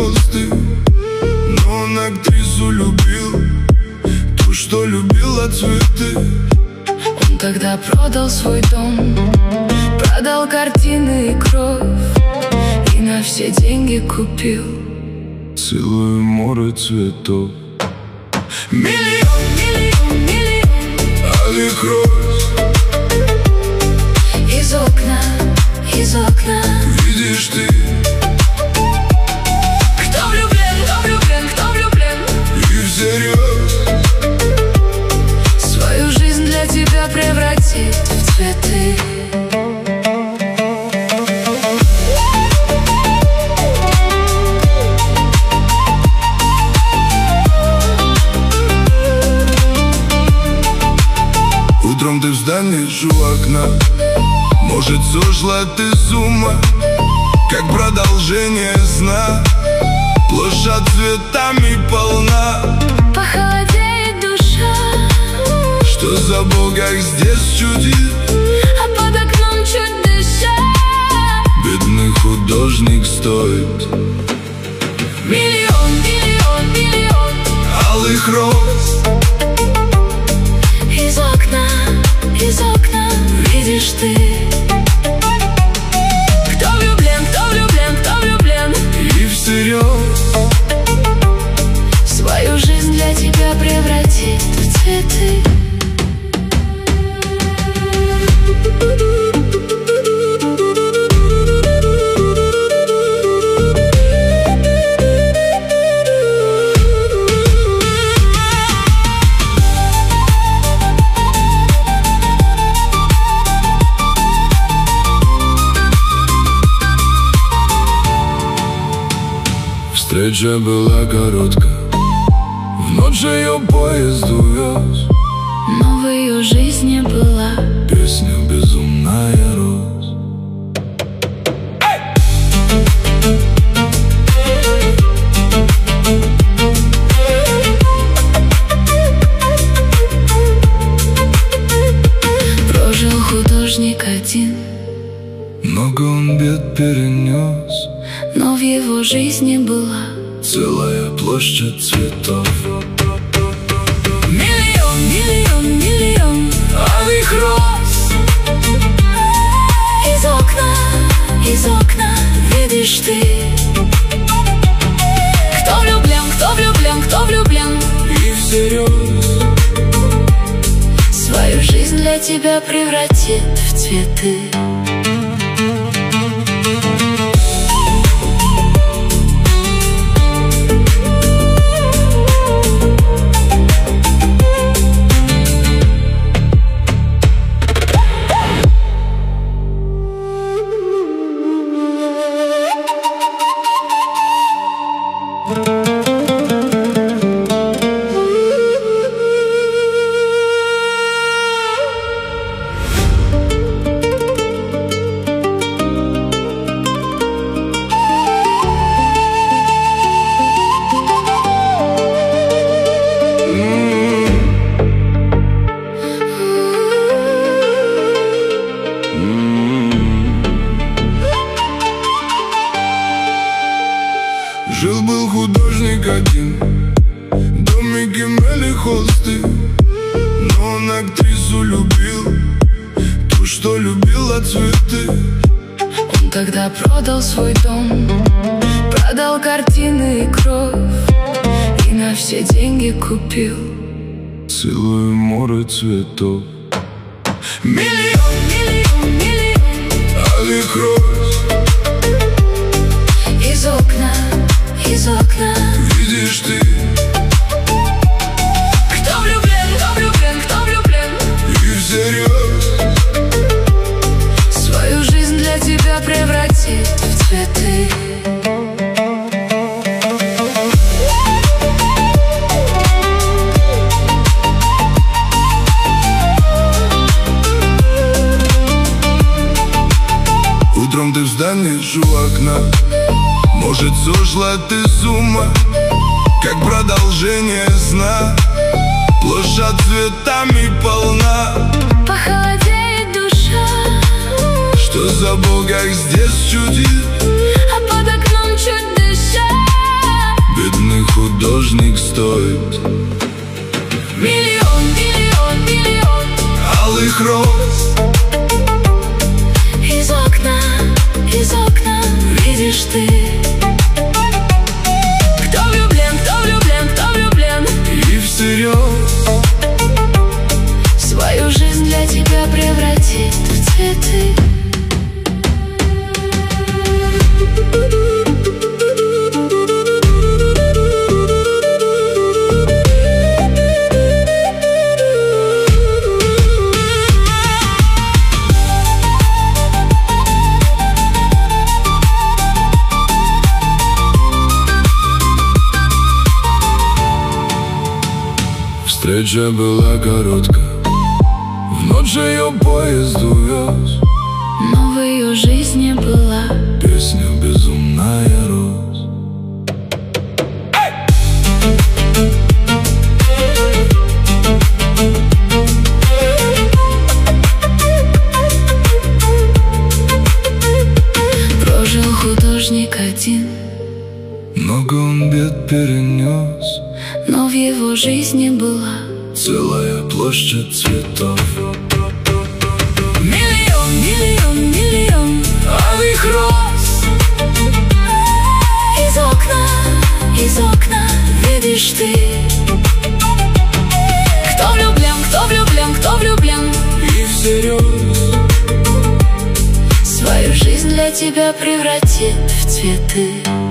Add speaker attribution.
Speaker 1: холсты, но он актрису любил, ту, что любила цветы.
Speaker 2: Он тогда продал свой дом, продал картины и кровь, и на все деньги купил
Speaker 1: целое море цветов.
Speaker 2: Миллион, миллион, миллион
Speaker 1: алых роз.
Speaker 2: Из окна
Speaker 1: видишь ты,
Speaker 2: кто влюблен, кто влюблен, кто влюблен,
Speaker 1: и всерьез
Speaker 2: свою жизнь для тебя превратит в цветы.
Speaker 1: Утром ты встанешь у окна, может, сошла ты с ума, как продолжение сна. Площадь цветами полна,
Speaker 2: Похолодеет душа,
Speaker 1: что за Бога здесь чудит,
Speaker 2: а под окном чуть дыша
Speaker 1: бедный художник стоит
Speaker 2: миллион, миллион, миллион
Speaker 1: алых роз.
Speaker 2: Из окна видишь ты, кто влюблен, кто влюблен, кто влюблен,
Speaker 1: И всерьез
Speaker 2: свою жизнь для тебя превратит в цветы.
Speaker 1: Встреча была короткая, в ночь ее поезд увез.
Speaker 2: Но в ее жизни была
Speaker 1: Песня безумная роз.
Speaker 2: Прожил художник один,
Speaker 1: Много он бед перенес,
Speaker 2: но в его жизни была
Speaker 1: целая площадь цветов.
Speaker 2: миллион, миллион, миллион
Speaker 1: Алых роз.
Speaker 2: из окна видишь ты, кто влюблен, кто влюблен, кто влюблен,
Speaker 1: И всерьез
Speaker 2: свою жизнь для тебя превратит в цветы.
Speaker 1: Жил-был художник один, домик имели холсты, но он актрису любил, ту, что любила цветы.
Speaker 2: Он тогда продал свой дом, продал картины и кровь, и на все деньги купил
Speaker 1: целое море цветов.
Speaker 2: миллион, миллион, миллион
Speaker 1: Алых роз.
Speaker 2: из окна
Speaker 1: Видишь ты,
Speaker 2: кто влюблен, кто влюблен, кто влюблен,
Speaker 1: и всерьез
Speaker 2: свою жизнь для тебя превратит в цветы.
Speaker 1: Утром ты встанешь у окна, может, сошла ты с ума, как продолжение сна. Площадь цветами полна,
Speaker 2: Похолодеет душа,
Speaker 1: что за Бога здесь чудит,
Speaker 2: а под окном чуть дыша
Speaker 1: художник стоит
Speaker 2: миллион, миллион, миллион
Speaker 1: алых роз.
Speaker 2: Из окна видишь ты. Кто влюблен, кто влюблен, кто влюблен,
Speaker 1: И всерьез
Speaker 2: свою жизнь для тебя превратит в цветы.
Speaker 1: Встреча была короткая, в ночь ее поезд увез,
Speaker 2: Но в ее жизни была
Speaker 1: песня безумная роз.
Speaker 2: Прожил художник один,
Speaker 1: Много он бед перенес,
Speaker 2: но в его жизни была
Speaker 1: целая площадь цветов.
Speaker 2: миллион, миллион, миллион
Speaker 1: Алых роз.
Speaker 2: из окна видишь ты. Кто влюблен, кто влюблен, кто влюблен,
Speaker 1: И всерьез
Speaker 2: свою жизнь для тебя превратит в цветы.